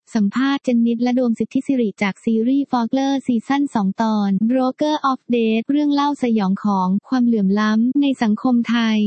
สัมภาษณ์เจนนิสและโดมสิทธิสิริจากซีรีส์ Fogler ซีซั่น 2 ตอน Broker of Death เรื่องเล่าสยองของความเหลื่อมล้ำในสังคมไทย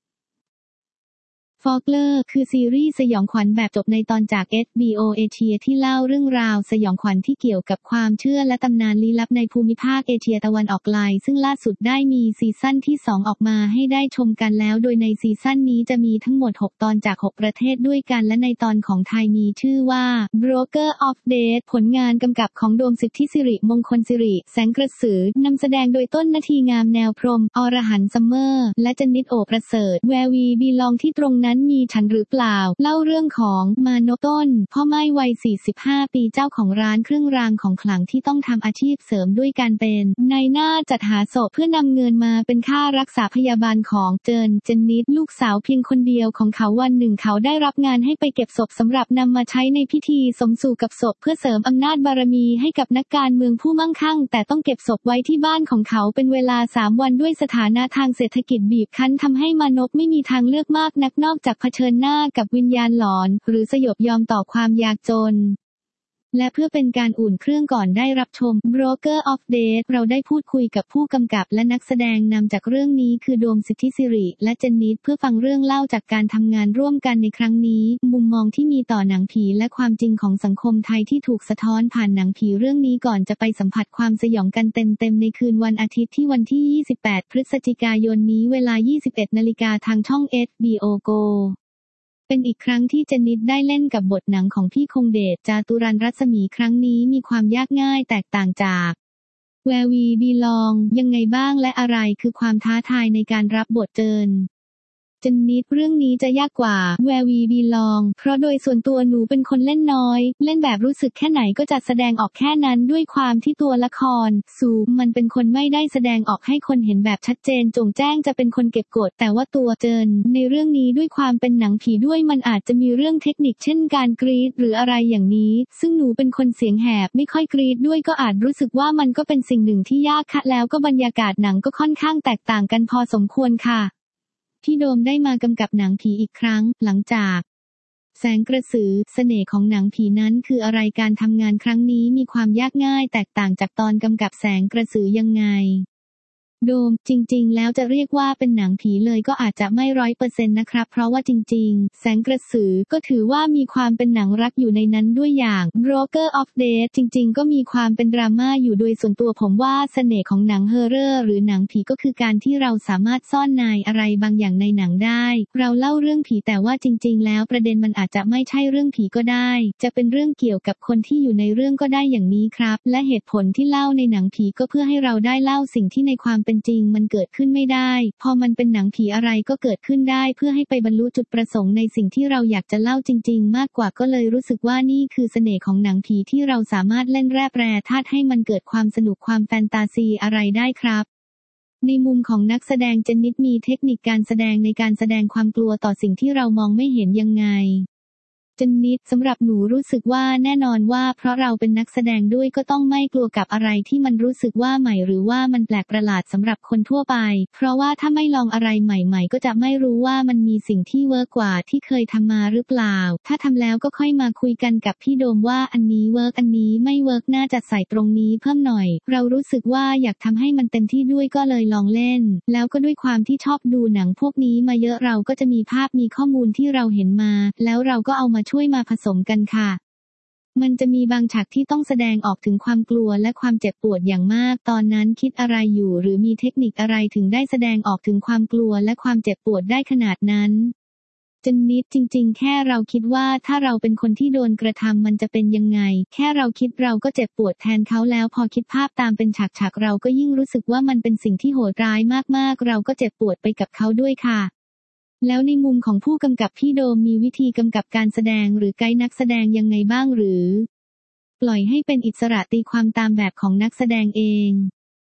Fogler คือซีรีส์สยองขวัญแบบจบในตอนจาก HBO เอเชียที่เล่าเรื่องราวสยองขวัญที่เกี่ยวกับความเชื่อและตำนานลี้ลับในภูมิภาคเอเชียตะวันออกไกลซึ่งล่าสุดได้มีซีซั่นที่ 2 ออกมาให้ได้ชมกันแล้วโดยในซีซั่นนี้จะมีทั้งหมด 6 ตอนจาก 6 ประเทศด้วยกันและในตอนของไทยมีชื่อว่า Broker of Death ผลงานกำกับของโดมสิทธิสิริมงคลสิริแสงกระสือนำแสดงโดยต้นณทีงามแนวพรหมอรหันต์ซัมเมอร์และเจนนิสโอประเสริฐ Where We Belong ที่ตรงนั้นมีฉันหรือเปล่าเล่าเรื่องของมานพต้นพ่อไม้วัย45 ปีเจ้าของร้านเครื่องรางของขลังที่ต้องทำอาชีพเสริมด้วยการเป็นนายหน้าจัดหาศพเพื่อนำเงินมาเป็นค่ารักษาพยาบาลของเจนนิสลูกสาวเพียงคนเดียวของเขาวันหนึ่งเขาได้รับงานให้ไปเก็บศพสำหรับนำมาใช้ในพิธีสมสู่กับศพเพื่อเสริมอำนาจบารมีให้กับนักการเมืองผู้มั่งคั่งแต่ต้องเก็บศพไว้ที่บ้านของเขาเป็นเวลา3 วันด้วยสถานะทางเศรษฐกิจบีบคั้นทำให้มานพไม่มีทางเลือกมากนักนอกจากเผชิญหน้ากับวิญญาณหลอนหรือสยบยอมต่อความยากจนและเพื่อเป็นการอุ่นเครื่องก่อนได้รับชม Broker of Death เราได้พูดคุยกับผู้กำกับและนักแสดงนำจากเรื่องนี้คือโดมสิทธิสิริและเจนนิสเพื่อฟังเรื่องเล่าจากการทำงานร่วมกันในครั้งนี้มุมมองที่มีต่อหนังผีและความจริงของสังคมไทยที่ถูกสะท้อนผ่านหนังผีเรื่องนี้ก่อนจะไปสัมผัสความสยองกันเต็มๆในคืนวันอาทิตย์ที่วันที่ 28 พฤศจิกายนนี้เวลา 21 นาฬิกาทางช่อง HBO Goเป็นอีกครั้งที่เจนนิสได้เล่นกับบทหนังของพี่คงเดช จาตุรันรัศมีครั้งนี้มีความยากง่ายแตกต่างจาก Where We Belong ยังไงบ้างและอะไรคือความท้าทายในการรับบทเจนนิสเรื่องนี้จะยากกว่า Where We Belong เพราะโดยส่วนตัวหนูเป็นคนเล่นน้อยเล่นแบบรู้สึกแค่ไหนก็จะแสดงออกแค่นั้นด้วยความที่ตัวละครซูมันเป็นคนไม่ได้แสดงออกให้คนเห็นแบบชัดเจนจงแจ้งจะเป็นคนเก็บกดแต่ว่าตัวเจนในเรื่องนี้ด้วยความเป็นหนังผีด้วยมันอาจจะมีเรื่องเทคนิคเช่นการกรีดหรืออะไรอย่างนี้ซึ่งหนูเป็นคนเสียงแหบไม่ค่อยกรีดด้วยก็อาจรู้สึกว่ามันก็เป็นสิ่งหนึ่งที่ยากค่ะแล้วก็บรรยากาศหนังก็ค่อนข้างแตกต่างกันพอสมควรค่ะพี่โดมได้มากำกับหนังผีอีกครั้งหลังจากแสงกระสือเสน่ห์ของหนังผีนั้นคืออะไรการทำงานครั้งนี้มีความยากง่ายแตกต่างจากตอนกำกับแสงกระสือยังไงโดมจริงๆแล้วจะเรียกว่าเป็นหนังผีเลยก็อาจจะไม่ 100% นะครับเพราะว่าจริงๆแสงกระสือก็ถือว่ามีความเป็นหนังรักอยู่ในนั้นด้วยอย่าง Broker of Death จริงๆก็มีความเป็นดราม่าอยู่โดยส่วนตัวผมว่าเสน่ห์ของหนังฮอร์เรอร์หรือหนังผีก็คือการที่เราสามารถซ่อนในอะไรบางอย่างในหนังได้เราเล่าเรื่องผีแต่ว่าจริงๆแล้วประเด็นมันอาจจะไม่ใช่เรื่องผีก็ได้จะเป็นเรื่องเกี่ยวกับคนที่อยู่ในเรื่องก็ได้อย่างนี้ครับและเหตุผลที่เล่าในหนังผีก็เพื่อให้เราได้เล่าสิ่งที่ในความเป็นจริงมันเกิดขึ้นไม่ได้พอมันเป็นหนังผีอะไรก็เกิดขึ้นได้เพื่อให้ไปบรรลุจุดประสงค์ในสิ่งที่เราอยากจะเล่าจริงๆมากกว่าก็เลยรู้สึกว่านี่คือเสน่ห์ของหนังผีที่เราสามารถเล่นแร่แปรธาตุให้มันเกิดความสนุกความแฟนตาซีอะไรได้ครับในมุมของนักแสดงเจนนิสมีเทคนิคการแสดงในการแสดงความกลัวต่อสิ่งที่เรามองไม่เห็นยังไงเจนนิสสำหรับหนูรู้สึกว่าแน่นอนว่าเพราะเราเป็นนักแสดงด้วยก็ต้องไม่กลัวกับอะไรที่มันรู้สึกว่าใหม่หรือว่ามันแปลกประหลาดสำหรับคนทั่วไปเพราะว่าถ้าไม่ลองอะไรใหม่ๆก็จะไม่รู้ว่ามันมีสิ่งที่เวิร์กกว่าที่เคยทำมาหรือเปล่าถ้าทำแล้วก็ค่อยมาคุยกันกับพี่โดมว่าอันนี้เวิร์กอันนี้ไม่เวิร์กน่าจะใส่ตรงนี้เพิ่มหน่อยเรารู้สึกว่าอยากทำให้มันเต็มที่ด้วยก็เลยลองเล่นแล้วก็ด้วยความที่ชอบดูหนังพวกนี้มาเยอะเราก็จะมีภาพมีข้อมูลที่เราเห็นมาแล้วเราก็เอามาช่วยมาผสมกันค่ะมันจะมีบางฉากที่ต้องแสดงออกถึงความกลัวและความเจ็บปวดอย่างมากตอนนั้นคิดอะไรอยู่หรือมีเทคนิคอะไรถึงได้แสดงออกถึงความกลัวและความเจ็บปวดได้ขนาดนั้นเจนนิสจริงๆแค่เราคิดว่าถ้าเราเป็นคนที่โดนกระทำมันจะเป็นยังไงแค่เราคิดเราก็เจ็บปวดแทนเขาแล้วพอคิดภาพตามเป็นฉากๆเราก็ยิ่งรู้สึกว่ามันเป็นสิ่งที่โหดร้ายมากๆเราก็เจ็บปวดไปกับเขาด้วยค่ะแล้วในมุมของผู้กำกับพี่โดมมีวิธีกำกับการแสดงหรือไกด์นักแสดงยังไงบ้างหรือปล่อยให้เป็นอิสระตีความตามแบบของนักแสดงเอง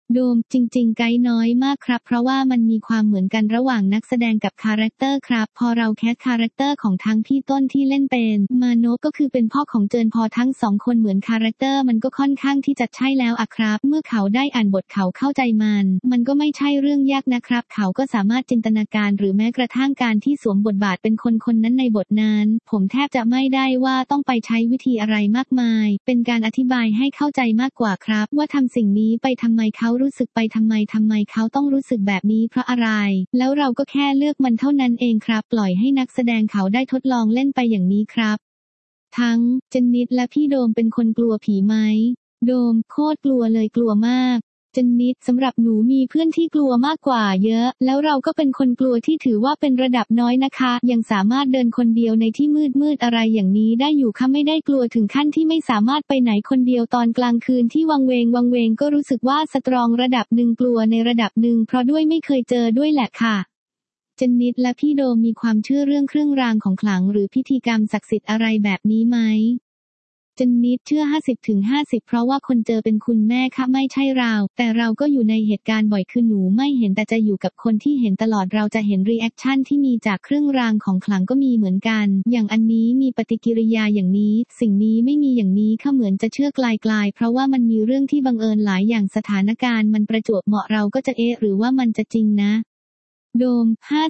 โดมจริงๆไกด์น้อยมากครับเพราะว่ามันมีความเหมือนกันระหว่างนักแสดงกับคาแรคเตอร์ครับพอเราแคสคาแรคเตอร์ของทั้งพี่ต้นที่เล่นเป็นมาโนะก็คือเป็นพ่อของเจินพอทั้งสองคนเหมือนคาแรคเตอร์มันก็ค่อนข้างที่จะใช่แล้วอะครับเมื่อเขาได้อ่านบทเขาเข้าใจมันก็ไม่ใช่เรื่องยากนะครับเขาก็สามารถจินตนาการหรือแม้กระทั่งการที่สวมบทบาทเป็นคนนั้นในบทนั้นผมแทบจะไม่ได้ว่าต้องไปใช้วิธีอะไรมากมายเป็นการอธิบายให้เข้าใจมากกว่าครับว่าทำสิ่งนี้ไปทำไมเขารู้สึกไปทำไมเขาต้องรู้สึกแบบนี้เพราะอะไรแล้วเราก็แค่เลือกมันเท่านั้นเองครับปล่อยให้นักแสดงเขาได้ทดลองเล่นไปอย่างนี้ครับทั้งเจนนิสและพี่โดมเป็นคนกลัวผีไหมโดมโคตรกลัวเลยกลัวมากเจนนิสสำหรับหนูมีเพื่อนที่กลัวมากกว่าเยอะแล้วเราก็เป็นคนกลัวที่ถือว่าเป็นระดับน้อยนะคะยังสามารถเดินคนเดียวในที่มืดอะไรอย่างนี้ได้อยู่ค่ะไม่ได้กลัวถึงขั้นที่ไม่สามารถไปไหนคนเดียวตอนกลางคืนที่วังเวงก็รู้สึกว่าสตรองระดับหนึ่งกลัวในระดับหนึ่งเพราะด้วยไม่เคยเจอด้วยแหละค่ะเจนนิสและพี่โดมมีความเชื่อเรื่องเครื่องรางของขลังหรือพิธีกรรมศักดิ์สิทธิ์อะไรแบบนี้ไหมเจนนิสเชื่อ 50-50 เพราะว่าคนเจอเป็นคุณแม่ค่ะไม่ใช่เราแต่เราก็อยู่ในเหตุการณ์บ่อยคือหนูไม่เห็นแต่จะอยู่กับคนที่เห็นตลอดเราจะเห็นรีแอคชั่นที่มีจากเครื่องรางของขลังก็มีเหมือนกันอย่างอันนี้มีปฏิกิริยาอย่างนี้สิ่งนี้ไม่มีอย่างนี้ค่ะเหมือนจะเชื่อไกลๆเพราะว่ามันมีเรื่องที่บังเอิญหลายอย่างสถานการณ์มันประจวบเหมาะเราก็จะหรือว่ามันจะจริงนะโดม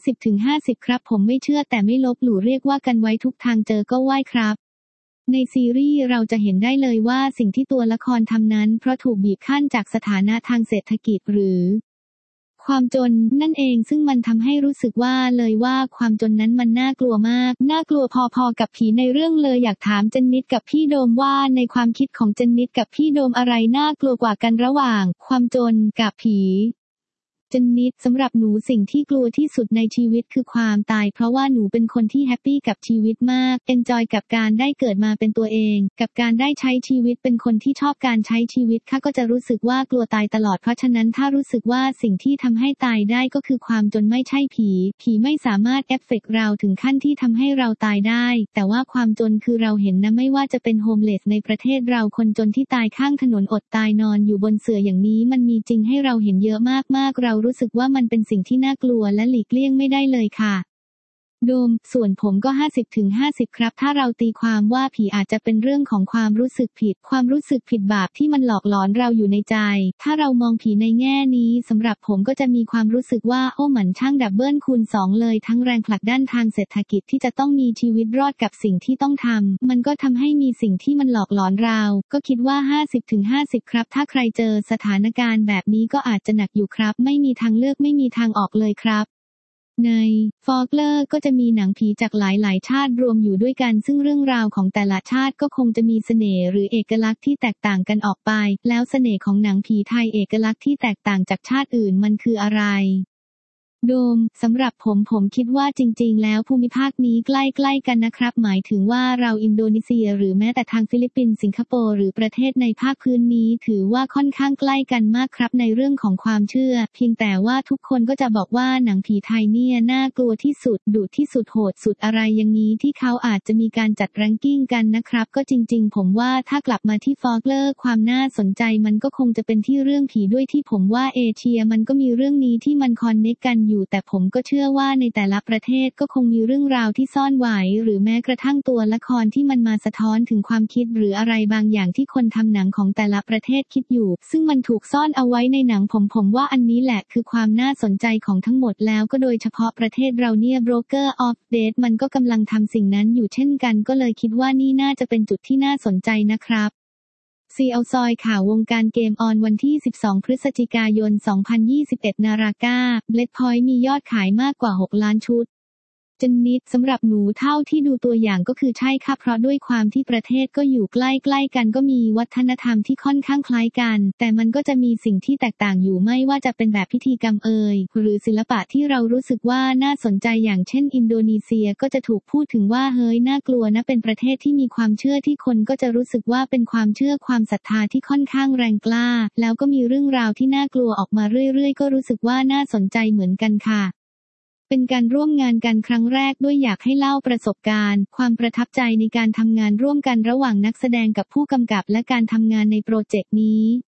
50-50 ครับผมไม่เชื่อแต่ไม่ลบหลู่เรียกว่ากันไว้ทุกทางเจอก็ไหว้ครับในซีรีส์เราจะเห็นได้เลยว่าสิ่งที่ตัวละครทำนั้นเพราะถูกบีบคั้นจากสถานะทางเศรษฐกิจหรือความจนนั่นเองซึ่งมันทำให้รู้สึกว่าความจนนั้นมันน่ากลัวมากน่ากลัวพอๆกับผีในเรื่องเลยอยากถามเจนนิสกับพี่โดมว่าในความคิดของเจนนิสกับพี่โดมอะไรน่ากลัวกว่ากันระหว่างความจนกับผีเจนนิสสำหรับหนูสิ่งที่กลัวที่สุดในชีวิตคือความตายเพราะว่าหนูเป็นคนที่แฮปปี้กับชีวิตมากเอนจอยกับการได้เกิดมาเป็นตัวเองกับการได้ใช้ชีวิตเป็นคนที่ชอบการใช้ชีวิตค่ะก็จะรู้สึกว่ากลัวตายตลอดเพราะฉะนั้นถ้ารู้สึกว่าสิ่งที่ทำให้ตายได้ก็คือความจนไม่ใช่ผีไม่สามารถเอฟเฟกต์เราถึงขั้นที่ทำให้เราตายได้แต่ว่าความจนคือเราเห็นนะไม่ว่าจะเป็นโฮมเลสในประเทศเราคนจนที่ตายข้างถนนอดตายนอนอยู่บนเสื่ออย่างนี้มันมีจริงให้เราเห็นเยอะมากเรารู้สึกว่ามันเป็นสิ่งที่น่ากลัวและหลีกเลี่ยงไม่ได้เลยค่ะโดมส่วนผมก็ 50-50 ครับถ้าเราตีความว่าผีอาจจะเป็นเรื่องของความรู้สึกผิดบาปที่มันหลอกหลอนเราอยู่ในใจถ้าเรามองผีในแง่นี้สำหรับผมก็จะมีความรู้สึกว่าโอ้มันช่างดับเบิลคูณ2เลยทั้งแรงผลักดันทางเศรษฐกิจที่จะต้องมีชีวิตรอดกับสิ่งที่ต้องทำมันก็ทำให้มีสิ่งที่มันหลอกหลอนเราก็คิดว่า 50-50 ครับถ้าใครเจอสถานการณ์แบบนี้ก็อาจจะหนักอยู่ครับไม่มีทางเลือกไม่มีทางออกเลยครับในฟอกเลอร์ก็จะมีหนังผีจากหลายๆชาติรวมอยู่ด้วยกันซึ่งเรื่องราวของแต่ละชาติก็คงจะมีเสน่ห์หรือเอกลักษณ์ที่แตกต่างกันออกไปแล้วเสน่ห์ของหนังผีไทยเอกลักษณ์ที่แตกต่างจากชาติอื่นมันคืออะไรโดมสำหรับผมคิดว่าจริงๆแล้วภูมิภาคนี้ใกล้ๆกันนะครับหมายถึงว่าเราอินโดนีเซียหรือแม้แต่ทางฟิลิปปินส์สิงคโปร์หรือประเทศในภาคพื้นนี้ถือว่าค่อนข้างใกล้กันมากครับในเรื่องของความเชื่อเพียงแต่ว่าทุกคนก็จะบอกว่าหนังผีไทยเนี่ยน่ากลัวที่สุดดุที่สุดโหดสุดอะไรอย่างนี้ที่เขาอาจจะมีการจัดแรงกิ้งกันนะครับก็จริงๆผมว่าถ้ากลับมาที่ฟอกเลอร์ความน่าสนใจมันก็คงจะเป็นที่เรื่องผีด้วยที่ผมว่าเอเชียมันก็มีเรื่องนี้ที่มันคอนเนคกันอยู่แต่ผมก็เชื่อว่าในแต่ละประเทศก็คงมีเรื่องราวที่ซ่อนไว้หรือแม้กระทั่งตัวละครที่มันมาสะท้อนถึงความคิดหรืออะไรบางอย่างที่คนทำหนังของแต่ละประเทศคิดอยู่ซึ่งมันถูกซ่อนเอาไว้ในหนังผมว่าอันนี้แหละคือความน่าสนใจของทั้งหมดแล้วก็โดยเฉพาะประเทศเราเนี่ย Broker of Death มันก็กำลังทำสิ่งนั้นอยู่เช่นกันก็เลยคิดว่านี่น่าจะเป็นจุดที่น่าสนใจนะครับซีเอาซอยข่าววงการเกมออนวันที่ 12 พฤศจิกายน 2021 นาราก้า Blade Point มียอดขายมากกว่า 6 ล้านชุด เจนนิสสำหรับหนูเท่าที่ดูตัวอย่างก็คือใช่ค่ะเพราะด้วยความที่ประเทศก็อยู่ใกล้ๆกันก็มีวัฒนธรรมที่ค่อนข้างคล้ายกันแต่มันก็จะมีสิ่งที่แตกต่างอยู่ไม่ว่าจะเป็นแบบพิธีกรรมหรือศิลปะที่เรารู้สึกว่าน่าสนใจอย่างเช่นอินโดนีเซียก็จะถูกพูดถึงว่าเฮ้ยน่ากลัวนะเป็นประเทศที่มีความเชื่อที่คนก็จะรู้สึกว่าเป็นความเชื่อความศรัทธาที่ค่อนข้างแรงกล้าแล้วก็มีเรื่องราวที่น่ากลัวออกมาเรื่อยๆก็รู้สึกว่าน่าสนใจเหมือนกันค่ะเป็นการร่วมงานกันครั้งแรกด้วยอยากให้เล่าประสบการณ์ความประทับใจในการทำงานร่วมกันระหว่างนักแสดงกับผู้กำกับและการทำงานในโปรเจกต์นี้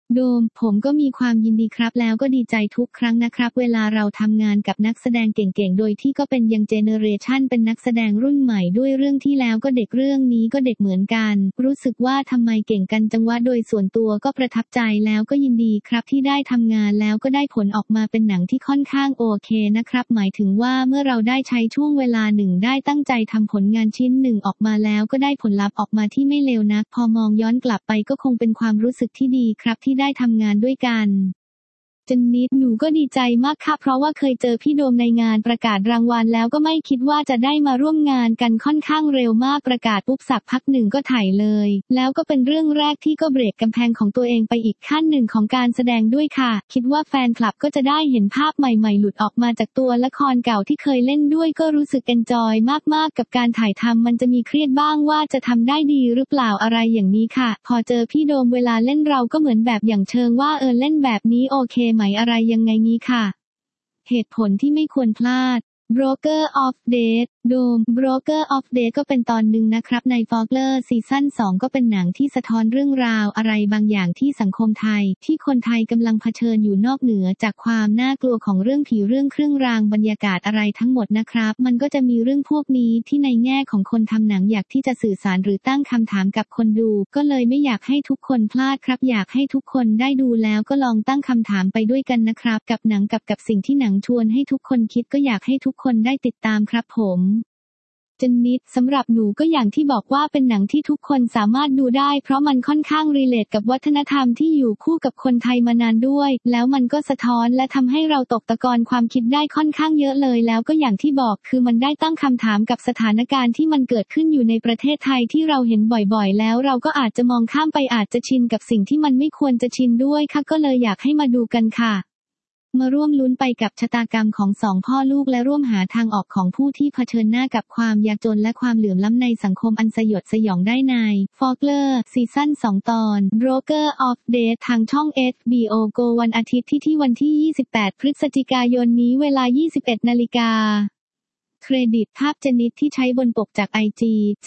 โดมผมก็มีความยินดีครับแล้วก็ดีใจทุกครั้งนะครับเวลาเราทำงานกับนักแสดงเก่งๆโดยที่ก็เป็นยังเจเนเรชันเป็นนักแสดงรุ่นใหม่ด้วยเรื่องที่แล้วก็เด็กเรื่องนี้ก็เด็กเหมือนกันรู้สึกว่าทำไมเก่งกันจังวะโดยส่วนตัวก็ประทับใจแล้วก็ยินดีครับที่ได้ทำงานแล้วก็ได้ผลออกมาเป็นหนังที่ค่อนข้างโอเคนะครับหมายถึงว่าเมื่อเราได้ใช้ช่วงเวลาหนึ่งได้ตั้งใจทำผลงานชิ้นหนึ่งออกมาแล้วก็ได้ผลลัพธ์ออกมาที่ไม่เลวนักพอมองย้อนกลับไปก็คงเป็นความรู้สึกที่ดีครับที่ได้ทำงานด้วยกันเจนนิสหนูก็ดีใจมากค่ะเพราะว่าเคยเจอพี่โดมในงานประกาศรางวัลแล้วก็ไม่คิดว่าจะได้มาร่วมงานกันค่อนข้างเร็วมากประกาศปุ๊บสักพักหนึ่งก็ถ่ายเลยแล้วก็เป็นเรื่องแรกที่ก็เบรกกำแพงของตัวเองไปอีกขั้นหนึ่งของการแสดงด้วยค่ะคิดว่าแฟนคลับก็จะได้เห็นภาพใหม่ๆหลุดออกมาจากตัวละครเก่าที่เคยเล่นด้วยก็รู้สึกเอนจอยมากๆกับการถ่ายทำมันจะมีเครียดบ้างว่าจะทำได้ดีหรือเปล่าอะไรอย่างนี้ค่ะพอเจอพี่โดมเวลาเล่นเราก็เหมือนแบบอย่างเชิงว่าเล่นแบบนี้โอเคไหมอะไรยังไงงี้ค่ะเหตุผลที่ไม่ควรพลาด Broker of Death โดม Broker of Death ก็เป็นตอนหนึ่งนะครับใน Fogler ซีซั่น 2ก็เป็นหนังที่สะท้อนเรื่องราวอะไรบางอย่างที่สังคมไทยที่คนไทยกำลังเผชิญอยู่นอกเหนือจากความน่ากลัวของเรื่องผีเรื่องเครื่องรางบรรยากาศอะไรทั้งหมดนะครับมันก็จะมีเรื่องพวกนี้ที่ในแง่ของคนทำหนังอยากที่จะสื่อสารหรือตั้งคำถามกับคนดูก็เลยไม่อยากให้ทุกคนพลาดครับอยากให้ทุกคนได้ดูแล้วก็ลองตั้งคำถามไปด้วยกันนะครับกับหนังกับสิ่งที่หนังชวนให้ทุกคนคิดก็อยากให้ทุกคนได้ติดตามครับผมเจนนิสสำหรับหนูก็อย่างที่บอกว่าเป็นหนังที่ทุกคนสามารถดูได้เพราะมันค่อนข้างรีเลทกับวัฒนธรรมที่อยู่คู่กับคนไทยมานานด้วยแล้วมันก็สะท้อนและทำให้เราตกตะกอนความคิดได้ค่อนข้างเยอะเลยแล้วก็อย่างที่บอกคือมันได้ตั้งคำถามกับสถานการณ์ที่มันเกิดขึ้นอยู่ในประเทศไทยที่เราเห็นบ่อยๆแล้วเราก็อาจจะมองข้ามไปอาจจะชินกับสิ่งที่มันไม่ควรจะชินด้วยค่ะก็เลยอยากให้มาดูกันค่ะมาร่วมลุ้นไปกับชะตากรรมของสองพ่อลูกและร่วมหาทางออกของผู้ที่เผชิญหน้ากับความยากจนและความเหลื่อมล้ำในสังคมอันสยดสยองได้ใน Fogler ซีซั่น 2 ตอน Broker of Death ทางช่อง HBO Go วันอาทิตย์ที่วันที่ 28 พฤศจิกายนนี้เวลา 21 นาฬิกาเครดิตภาพเจนนิสที่ใช้บนปกจาก IG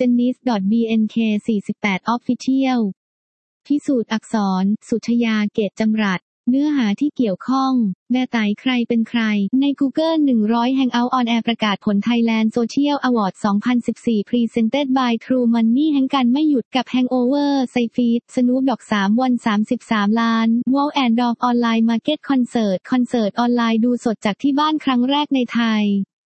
jenice.bnk48official พิสูจน์อักษรสุชยาเกตจำรัดเนื้อหาที่เกี่ยวข้องแม่ไต่ใครเป็นใครใน Google 100 Hangout on Air ประกาศผล Thailand Social Award 2014 Presented by True Money แห่งกันไม่หยุดกับ Hangover ไซฟีดสนูปดอก3วัน33 ล้าน Wow and Dog Online Market Concert ออนไลน์ดูสดจากที่บ้านครั้งแรกในไทย